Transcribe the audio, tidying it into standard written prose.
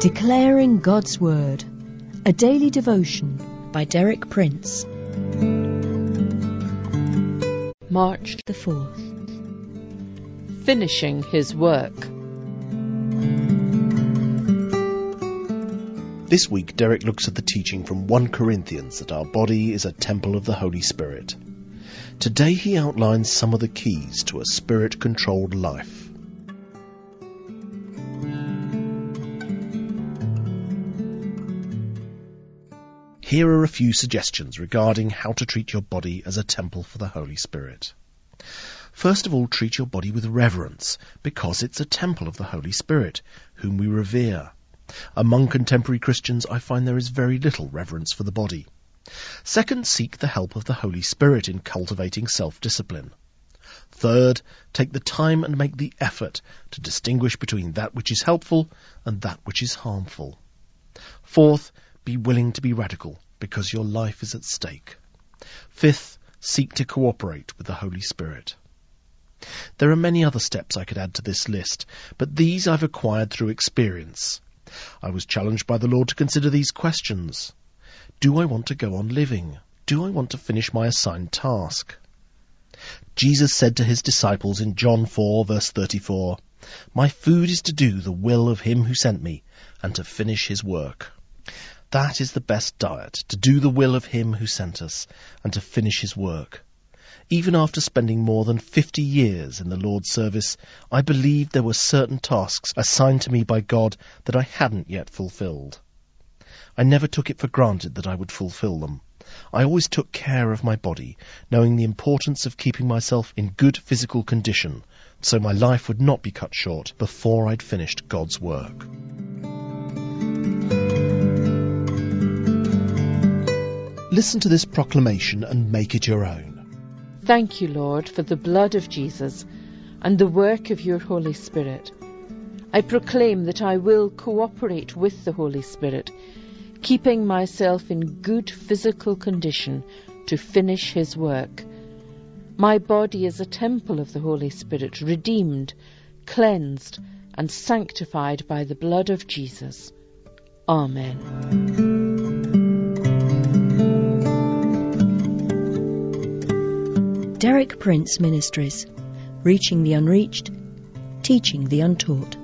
Declaring God's Word, a daily devotion by Derek Prince. March the 4th. Finishing his work. This week, Derek looks at the teaching from 1 Corinthians that our body is a temple of the Holy Spirit. Today he outlines some of the keys to a Spirit-controlled life. Here are a few suggestions regarding how to treat your body as a temple for the Holy Spirit. First of all, treat your body with reverence, because it's a temple of the Holy Spirit, whom we revere. Among contemporary Christians, I find there is very little reverence for the body. Second, seek the help of the Holy Spirit in cultivating self-discipline. Third, take the time and make the effort to distinguish between that which is helpful and that which is harmful. Fourth, be willing to be radical, because your life is at stake. Fifth, seek to cooperate with the Holy Spirit. There are many other steps I could add to this list, but these I've acquired through experience. I was challenged by the Lord to consider these questions. Do I want to go on living? Do I want to finish my assigned task? Jesus said to his disciples in John 4, verse 34, "My food is to do the will of him who sent me, and to finish his work." That is the best diet, to do the will of him who sent us, and to finish his work. Even after spending more than 50 years in the Lord's service, I believed there were certain tasks assigned to me by God that I hadn't yet fulfilled. I never took it for granted that I would fulfill them. I always took care of my body, knowing the importance of keeping myself in good physical condition, so my life would not be cut short before I'd finished God's work. Listen to this proclamation and make it your own. Thank you, Lord, for the blood of Jesus and the work of your Holy Spirit. I proclaim that I will cooperate with the Holy Spirit, keeping myself in good physical condition to finish his work. My body is a temple of the Holy Spirit, redeemed, cleansed, and sanctified by the blood of Jesus. Amen. Derek Prince Ministries, reaching the unreached, teaching the untaught.